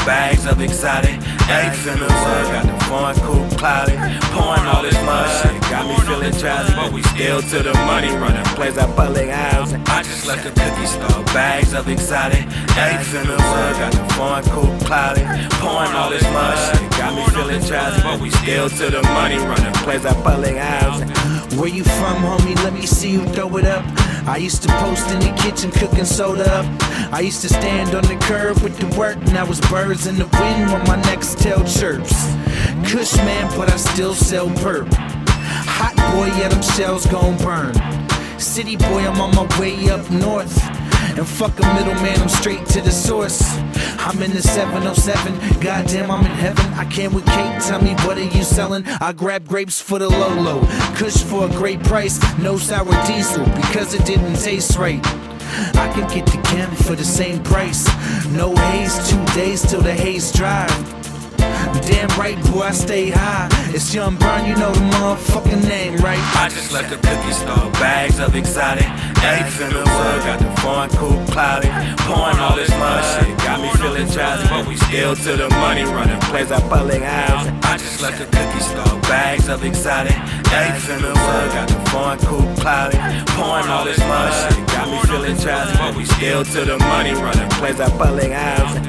bags of exotic. Ain't finna work, got the foreign coupe cloudy. Pouring all this mud shit, got me feeling drowsy. But we still to the money, running plays at public housing. I just left the cookie store, bags of exotic. Ain't finna work, got the foreign coupe cloudy. Pouring all this mud shit, got me feeling drowsy. But we still to the money, running plays at public housing. Where you from, homie? Let me see you throw it up. I used to post in the kitchen cooking soda up. I used to stand on the curb with the work. Now it's birds in the wind when my next tail chirps. Kush man, but I still sell perp. Hot boy, yeah, them shells gon' burn. City boy, I'm on my way up north. And fuck a middleman, I'm straight to the source. I'm in the 707, goddamn I'm in heaven. I came with Kate, tell me what are you selling? I grab grapes for the Lolo, Kush for a great price. No sour diesel, because it didn't taste right. I could get the can for the same price. No haze, 2 days till the haze dry. Damn right, boy, I stay high. It's Young Burn, you know the motherfucking name, right? I just left the cookie store, bags of exotic. Ain't finna work, got the foreign coupe cloudy. Pouring all this mud shit, got me feeling drowsy. But we still to the money, running plays at public housing. I just left the cookie store, bags of exotic. Ain't finna work, got the foreign coupe cloudy. Pouring all this mud shit, got me feeling drowsy. But we still to the money, running plays at public housing.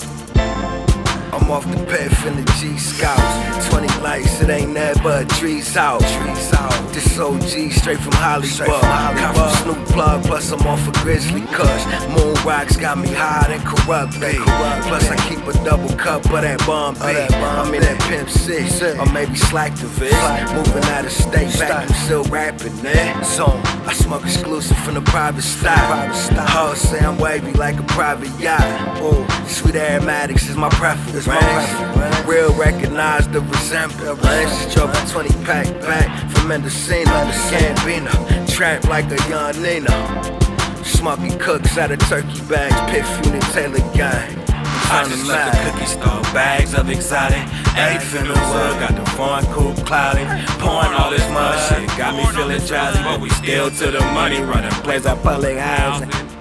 I'm off the path in the G Scouts. 20 lights, it ain't nothing but trees out. This OG straight from Hollywood. Come from Snoop Plug, plus I'm off a Grizzly Kush. Moon rocks got me high and corrupt, babe. Plus I keep a double cup of that bomb, babe. I'm in that Pimp 6, or maybe Slacktivist. Moving out of state, back, I'm still rapping, man. So I smoke exclusive from the private style. Hoes say I'm wavy like a private yacht. Oh, sweet aromatics is my preference. Real recognize the resemblance. Drove a 20 pack back from Mendocino to Gambino. Trap like a young Nino. Smoking cooks out of turkey bags. Piff unit Taylor gang. I just left the cookie store, bags of exotic. Ain't finna work, got the foreign coupe cloudy. Pouring all this mud shit, got me feeling drowsy. But we still to the money, running plays at public housing.